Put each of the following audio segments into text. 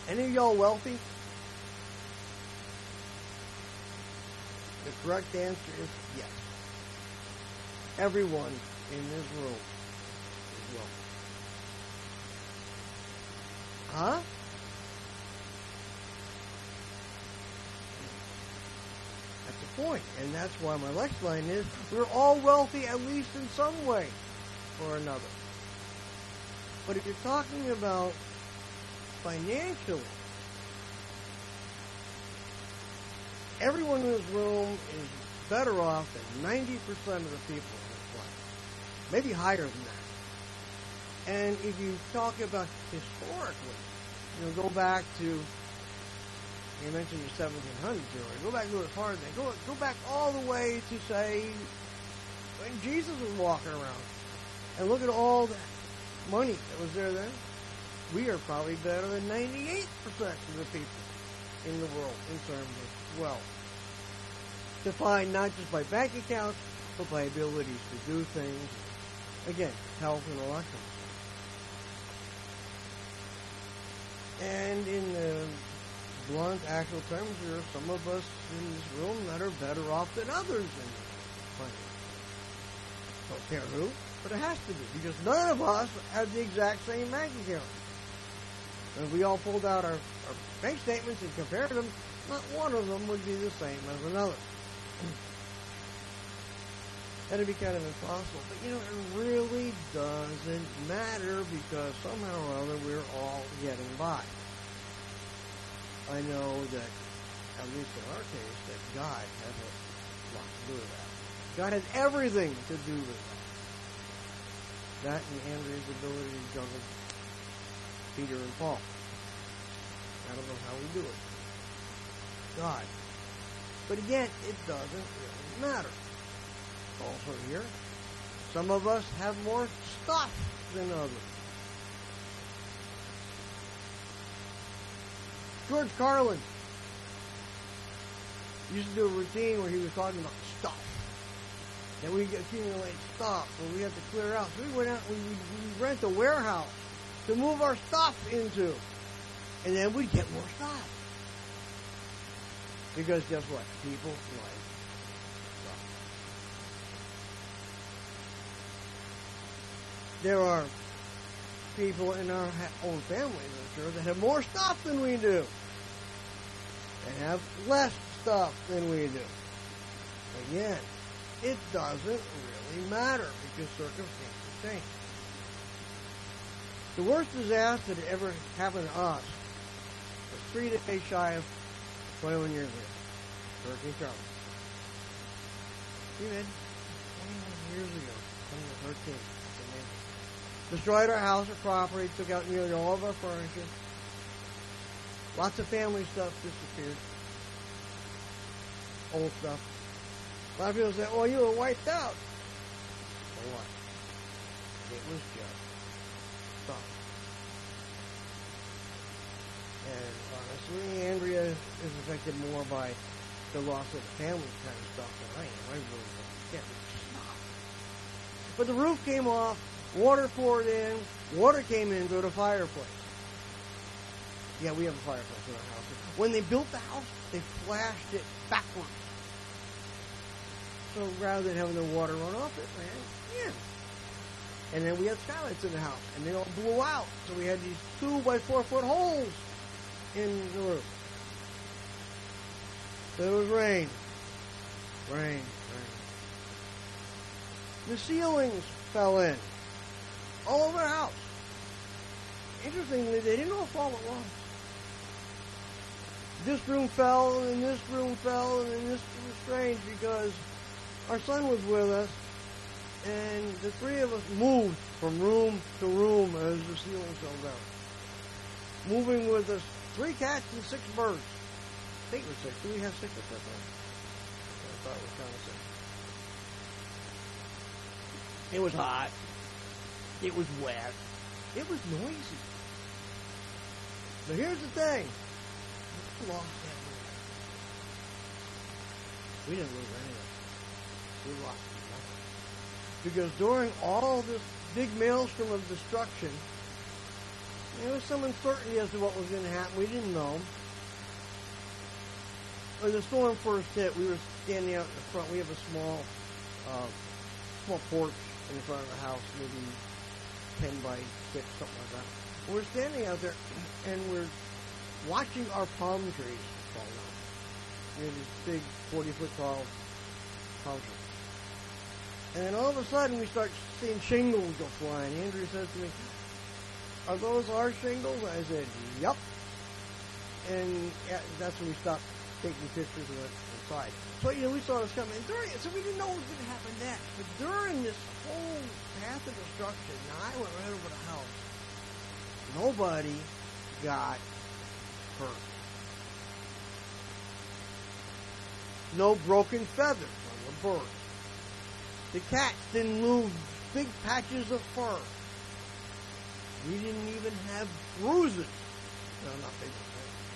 Any of y'all wealthy? The correct answer is yes. Everyone in this room is wealthy. Huh? That's the point. And that's why my next line is, we're all wealthy at least in some way or another. But if you're talking about financially, everyone in this room is better off than 90% of the people on this planet. Maybe higher than that. And if you talk about historically, go back to, you mentioned the 1700s earlier, go back a little farther than that. Go back all the way to, say, when Jesus was walking around. And look at all the money that was there then. We are probably better than 98% of the people in the world in terms of wealth. Defined not just by bank accounts, but by abilities to do things. Again, health and all that kind of stuff. And in the blunt, actual terms, there are some of us in this room that are better off than others in finance. Don't care who, but it has to be, because none of us have the exact same bank account. And if we all pulled out our bank statements and compared them, not one of them would be the same as another. That'd be kind of impossible. But, it really doesn't matter, because somehow or other we're all getting by. I know that, at least in our case, that God has a lot to do with that. God has everything to do with that. That and Andrea's ability to juggle Peter and Paul. I don't know how we do it. God. But again, it doesn't really matter. Also here, some of us have more stuff than others. George Carlin used to do a routine where he was talking about stuff. That we accumulate stuff, or we have to clear out. So we went out and we rent a warehouse to move our stuff into. And then we'd get more stuff. Because guess what? People like stuff. There are people in our own families, I'm sure, that have more stuff than we do. And have less stuff than we do. Again, it doesn't really matter, because circumstances change. The worst disaster that ever happened to us was 3 days shy of 21 years ago. Hurricane Charley. You did. 21 years ago. Hurricane. Destroyed our house or property, took out nearly all of our furniture. Lots of family stuff disappeared. Old stuff. A lot of people say, "Oh, you were wiped out." For what? It was just stuff. And honestly, Andrea is affected more by the loss of the family kind of stuff than I am. I really don't get stuff. But the roof came off, water poured in, water came into the fireplace. Yeah, we have a fireplace in our house. When they built the house, they flashed it backwards. So rather than having the water run off, it ran in. And then we had skylights in the house, and they all blew out. So we had these 2 by 4 foot holes in the roof. So it was rain. Rain. The ceilings fell in. All over the house. Interestingly, they didn't all fall at once. This room fell, and this room fell, and then this was strange because our son was with us, and the 3 of us moved from room to room as the ceiling fell down. Moving with us 3 cats and 6 birds. I think it was 6. Do we have 6 at that time? I thought it was kind of 6. It was hot. It was wet. It was noisy. But here's the thing. We lost everything. We didn't lose anything. We lost nothing. Because during all this big maelstrom of destruction, There was some uncertainty as to what was going to happen. We didn't know. When the storm first hit, we were standing out in the front. We have a small porch in the front of the house, maybe 10 by 6, something like that. We're standing out there, and we're watching our palm trees fall down. We have these big 40-foot tall palm trees. And then all of a sudden, we start seeing shingles go flying. Andrew says to me, "Are those our shingles?" I said, "Yup." And that's when we stopped taking pictures and went inside. So, we saw this coming. So we didn't know what was going to happen next. But during this whole path of destruction, now I went right over the house. Nobody got hurt. No broken feathers on the bird. The cats didn't lose big patches of fur. We didn't even have bruises. No, not big ones.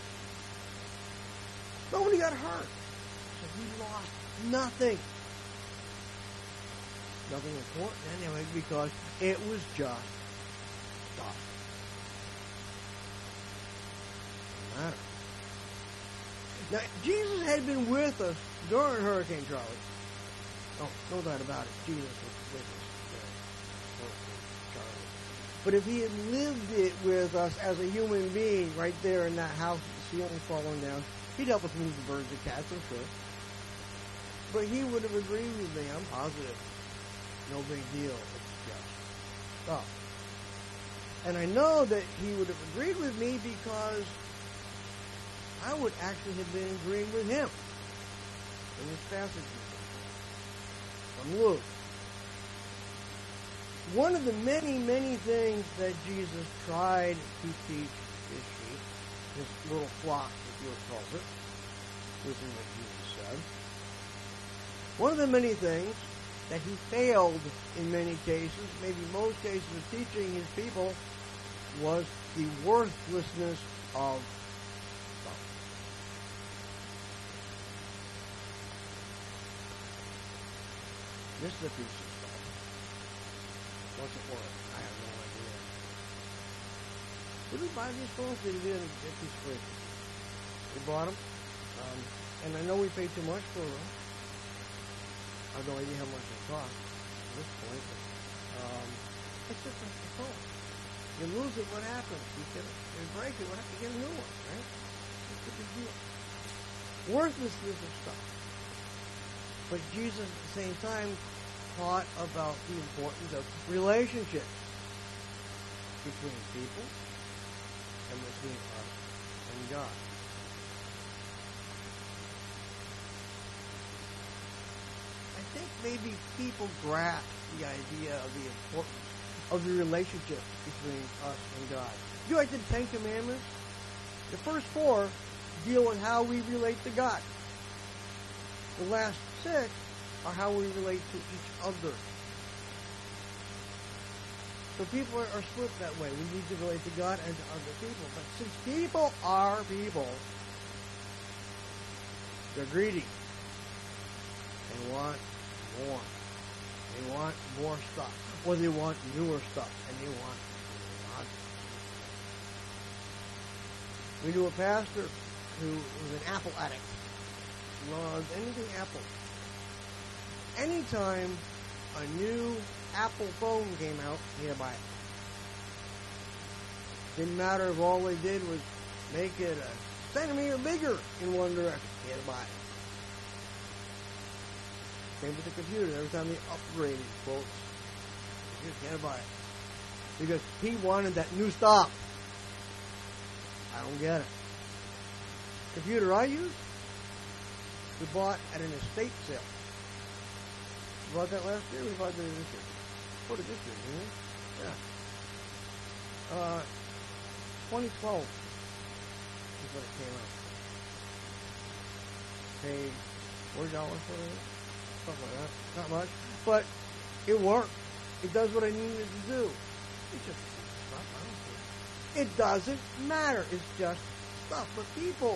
Nobody got hurt. So we lost nothing. Nothing important anyway, because it was just stuff. Doesn't matter. Now, Jesus had been with us during Hurricane Charlie. Oh, no doubt about it. Jesus was with us during Hurricane Charlie. But if he had lived it with us as a human being right there in that house, the ceiling falling down, he'd help us move the birds and cats, I'm sure. But he would have agreed with me, I'm positive. No big deal. It's just stuff. And I know that he would have agreed with me because I would actually have been agreeing with him in this passage from Luke. One of the many, many things that Jesus tried to teach his sheep, his little flock, as Luke calls it, this is what Jesus said. One of the many things that he failed in many cases, maybe most cases of teaching his people, was the worthlessness of stuff. This is a piece of stuff. What's it worth? I have no idea. Did we buy these phones? Did we get these free? We bought them. And I know we paid too much for them. I have no idea how much it cost at this point. But, it's just like the phone. You lose it, what happens? You break it, what happens? You get a new one, right? It's a big deal. Worthlessness of stuff. But Jesus, at the same time, taught about the importance of relationships between people and between us and God. I think maybe people grasp the idea of the importance of the relationship between us and God. If you like the Ten Commandments, the first 4 deal with how we relate to God. The last 6 are how we relate to each other. So people are split that way. We need to relate to God and to other people. But since people are people, they're greedy. They want more. They want more stuff. Or they want newer stuff. And they want lots of stuff. We knew a pastor who was an apple addict. Loved anything Apple. Anytime a new Apple phone came out, he had to buy it. Didn't matter if all they did was make it a centimeter bigger in one direction. He had to buy it. Same with the computer. Every time they upgraded, folks, he had to buy it. Because he wanted that new stuff. I don't get it. Computer I use, we bought at an estate sale. We bought that last year, we bought it this year. What did this year, didn't we? Yeah. 2012 is when it came out. Paid $4 for it, something like that. Not much, but it worked. It does what I needed it to do. It's just stuff. I don't care. It doesn't matter. It's just stuff. But people,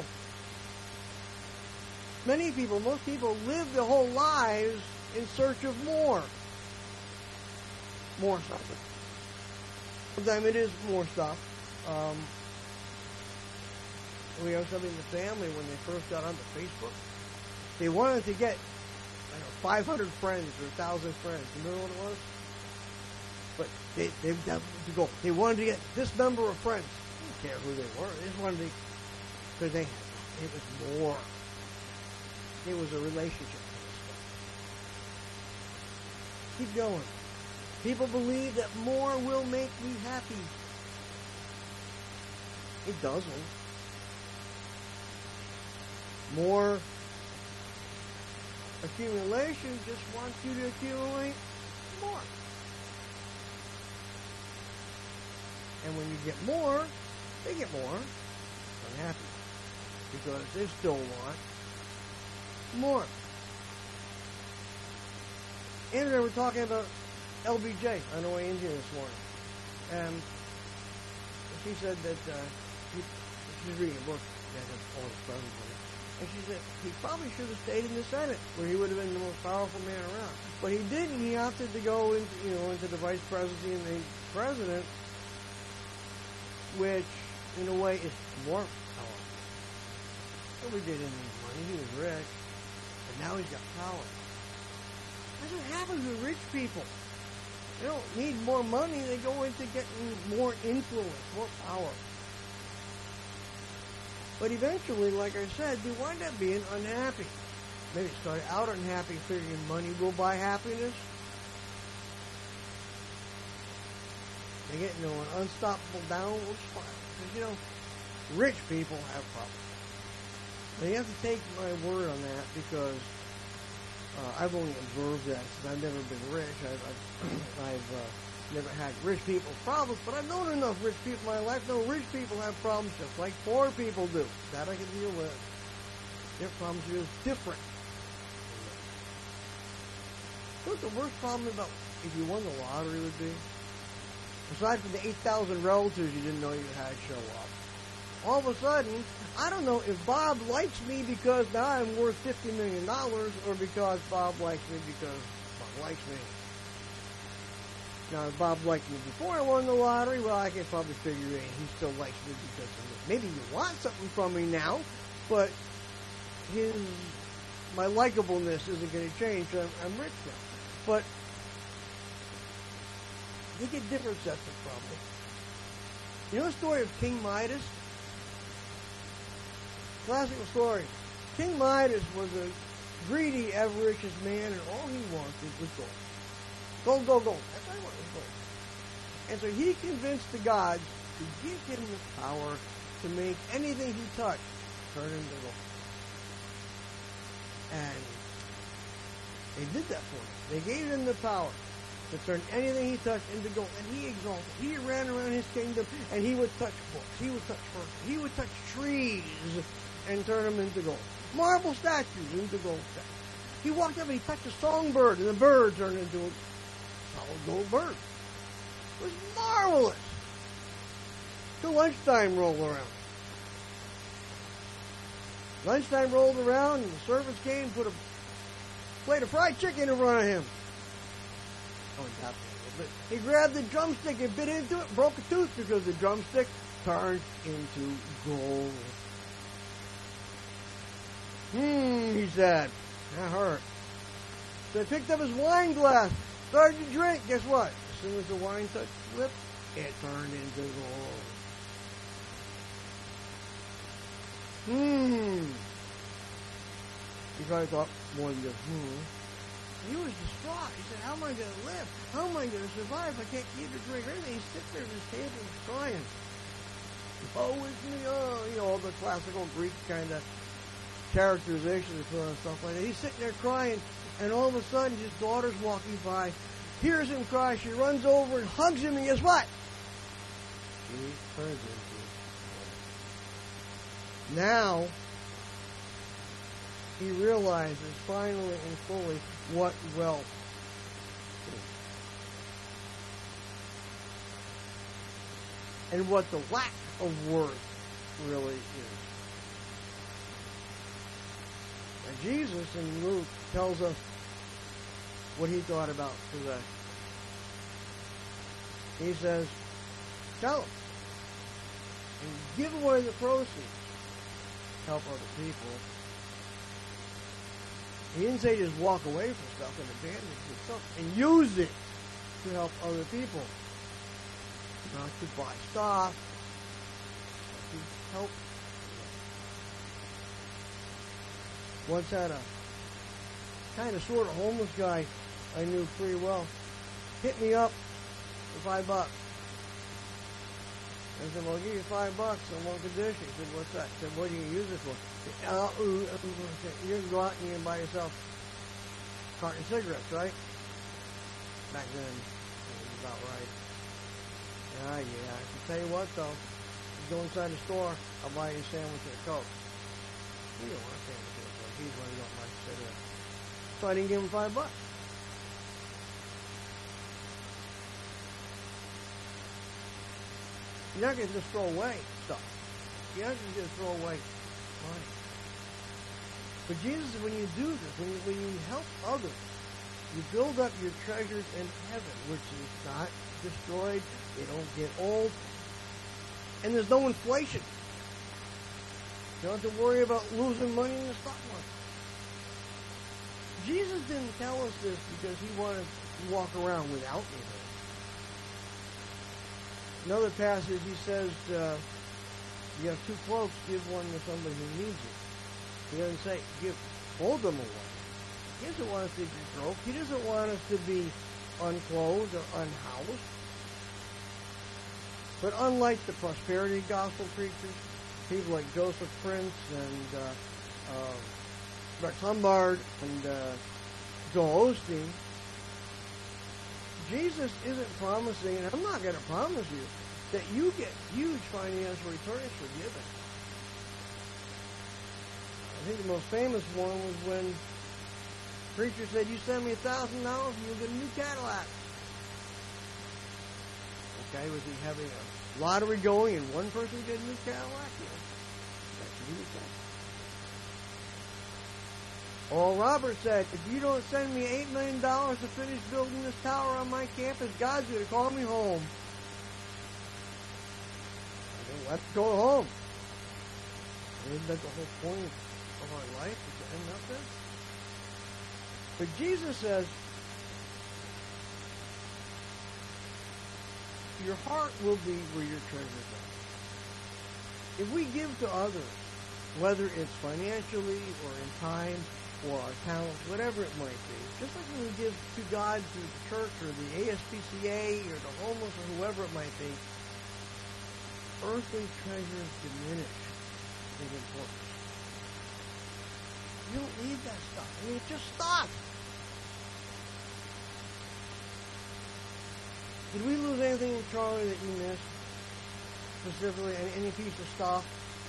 many people, most people live their whole lives in search of more. More stuff. Sometimes it is more stuff. we have somebody in the family when they first got onto Facebook. They wanted to get 500 friends or 1,000 friends. Remember what it was? But they to go. They wanted to get this number of friends. They didn't care who they were. They just wanted to, because it was more. It was a relationship. Keep going. People believe that more will make me happy. It doesn't. More accumulation just wants you to accumulate more. And when you get more, they get more unhappy because they still want more. Andrew and I were talking about LBJ on the way in here this morning. And she said that she's reading a book that has all his sons in it. And she said he probably should have stayed in the Senate, where he would have been the most powerful man around. But he didn't. He opted to go into the vice presidency and the president, which in a way is more powerful. Nobody did any money. He was rich, and now he's got power. That's what happens with rich people. They don't need more money. They go into getting more influence, more power. But eventually, like I said, they wind up being unhappy. Maybe start out unhappy, figuring money will buy happiness. They get into an unstoppable downward spiral. Because, rich people have problems. Now, you have to take my word on that because I've only observed that since I've never been rich. I've never had rich people's problems, but I've known enough rich people in my life. No, rich people have problems just like poor people do. That I can deal with. Their problems are just different. You know what the worst problem about if you won the lottery would be? Aside from the 8,000 relatives you didn't know you had show up. All of a sudden, I don't know if Bob likes me because now I'm worth $50 million or because Bob likes me because Bob likes me. Now, if Bob liked me before I won the lottery, well, I can probably figure he still likes me because of me. Maybe you want something from me now, but my likableness isn't going to change. I'm rich now. But they get different sets of problems. You know the story of King Midas? Classical story. King Midas was a greedy, avaricious man, and all he wanted was gold. Gold, gold, gold. That's all he wanted was gold. And so he convinced the gods to give him the power to make anything he touched turn into gold. And they did that for him. They gave him the power to turn anything he touched into gold. And he exalted. He ran around his kingdom, and he would touch books. He would touch furniture. He would touch trees and turn them into gold. Marble statues into gold statues. He walked up and he touched a songbird, and the bird turned into a solid gold bird. It was marvelous. Till lunchtime rolled around. Lunchtime rolled around, and the servants came and put a plate of fried chicken in front of him. He grabbed the drumstick and bit into it, broke a tooth because the drumstick turned into gold. He said. That hurt. So he picked up his wine glass, started to drink. Guess what? As soon as the wine touched his lips, it turned into gold. He probably thought more than just, He was distraught. He said, how am I going to live? How am I going to survive if I can't eat or drink or anything? He's sitting there at his table and crying. Oh, it's me. All the classical Greek kind of characterizations and stuff like that. He's sitting there crying, and all of a sudden his daughter's walking by, hears him cry. She runs over and hugs him, and guess what? She turns into gold. Now, he realizes finally and fully what wealth is. And what the lack of worth really is. Now, Jesus in Luke tells us what he thought about possession. He says, tell him. and give away the proceeds. Help other people. He didn't say just walk away from stuff and abandon yourself and use it to help other people. Not to buy stuff, but to help. Once had a kind of sort of homeless guy I knew pretty well hit me up for $5. I said, well, I'll give you $5 on one condition. He said, what's that? I said, what are you going to use it for? You're going to go out and you can buy yourself a carton of cigarettes, right? Back then, it was about right. Yeah. I can tell you what, though. You go inside the store, I'll buy you a sandwich and a Coke. You don't want a sandwich and a Coke. He's one who don't like cigarettes. So I didn't give him $5. You're not going to just throw away stuff. You're not just going to throw away money. But Jesus, when you do this, when you help others, you build up your treasures in heaven, which is not destroyed. They don't get old. And there's no inflation. You don't have to worry about losing money in the stock market. Jesus didn't tell us this because he wanted to walk around without anything. Another passage, he says, you have 2 cloaks, give one to somebody who needs it. He doesn't say, fold them away. He doesn't want us to be broke. He doesn't want us to be unclothed or unhoused. But unlike the prosperity gospel preachers, people like Joseph Prince and Rex Humbard and Joel Osteen, Jesus isn't promising, and I'm not going to promise you, that you get huge financial returns for giving. I think the most famous one was when the preacher said, you send me $1,000 and you'll get a new Cadillac. Okay, was he having a lottery going and one person get a new Cadillac? Yeah. That's a huge thing. Oral Roberts said, if you don't send me $8 million to finish building this tower on my campus, God's going to call me home. I think let's go home. Isn't that the whole point of our life, is to end up there? But Jesus says, your heart will be where your treasures are. If we give to others, whether it's financially or in time or our talents, whatever it might be, just like when we give to God through the church or the ASPCA or the homeless or whoever it might be, earthly treasures diminish in importance. You don't need that stuff. I mean, just stop. Did we lose anything with Charlie that you missed? Specifically, any piece of stuff?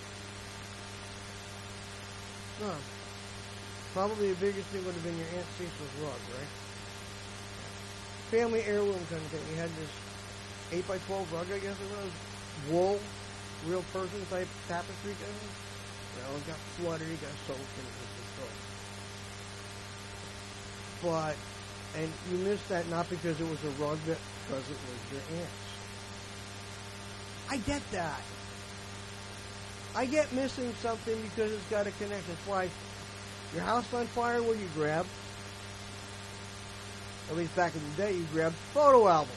No. Probably the biggest thing would have been your Aunt Cecil's rug, right? Family heirloom kind of thing. We had this 8x12 rug, I guess it was. Wool, real person type tapestry kind of thing. It got flooded, it got soaked, and it was destroyed. But, and you missed that not because it was a rug, but because it was your aunt's. I get that. I get missing something because it's got a connection. It's like your house on fire, what do you grab? At least back in the day, you grabbed photo albums.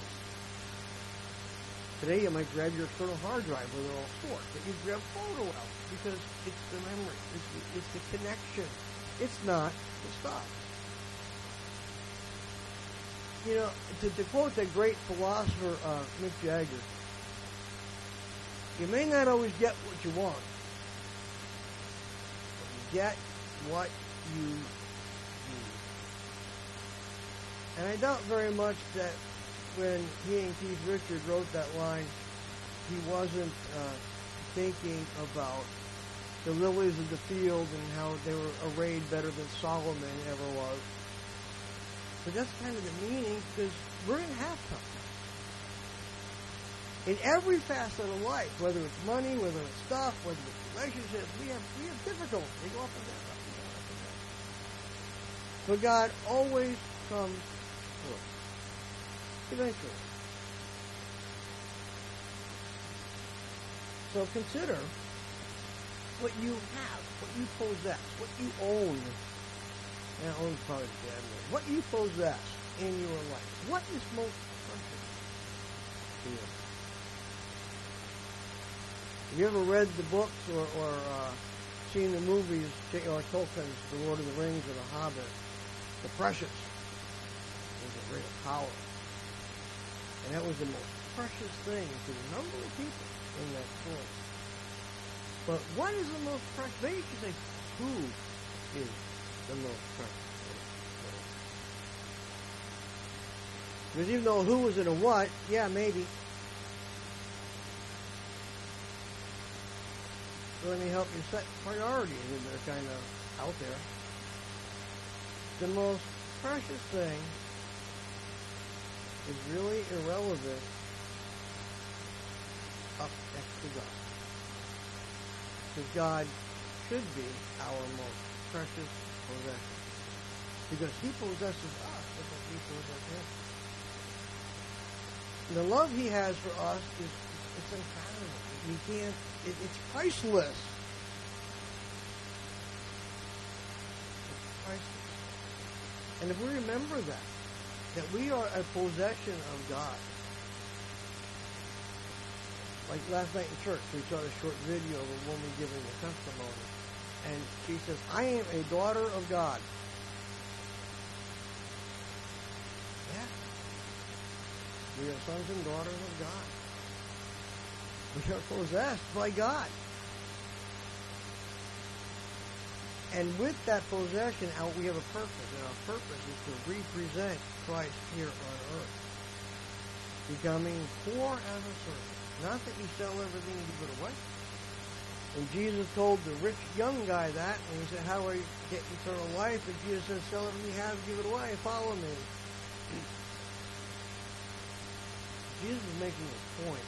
Today, you might grab your external hard drive where they're all stored. But you grab photo albums because it's the memory. It's the connection. It's not the stuff. You know, to quote the great philosopher Mick Jagger, you may not always get what you want, but you get what you need. And I doubt very much that when he and Keith Richards wrote that line, he wasn't thinking about the lilies of the field and how they were arrayed better than Solomon ever was. But that's kind of the meaning, because we're in halftime. In every facet of life, whether it's money, whether it's stuff, whether it's relationships, we have difficulties. They go up and down, up and down, up and down. But God always comes through. Eventually. So consider what you have, what you possess, what you own. And own's probably the bad word. What you possess in your life. What is most precious to you? Have you ever read the books or seen the movies, or Tolkien's The Lord of the Rings or The Hobbit? The precious was a great power. And that was the most precious thing to a number of people in that story. But what is the most precious? Maybe you should say, who is the most precious? Because even though who is in a what, yeah, maybe. So let me help you set priorities that are kind of out there. The most precious thing is really irrelevant up next to God. Because God should be our most precious possession. Because He possesses us just like we possess Him. And the love He has for us it's incredible. You can't, it's priceless. It's priceless. And if we remember that we are a possession of God. Like last night in church, we saw a short video of a woman giving a testimony. And she says, I am a daughter of God. Yeah. We are sons and daughters of God. We are possessed by God. And with that possession, we have a purpose. And our purpose is to represent Christ here on earth. Becoming poor as a servant. Not that you sell everything and give it away. And Jesus told the rich young guy that, and he said, how do I get eternal life? And Jesus said, sell everything you have, give it away, follow me. Jesus is making a point.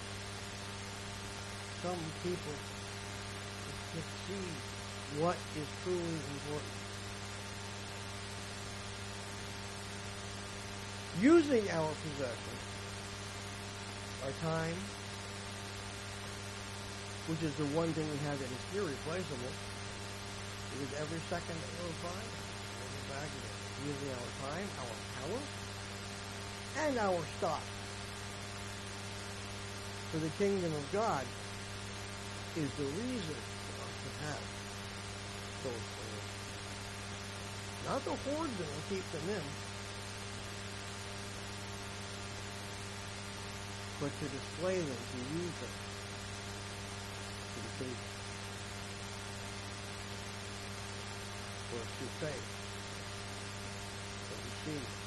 Some people can see what is truly important. Using our possessions, our time, which is the one thing we have that is irreplaceable, because every second that goes by, we'll get back again. Using our time, our power, and our stock for the kingdom of God is the reason for us to have those things. Not to hoard them and keep them in, but to display them, to use them to the kingdom. For it's through faith that we see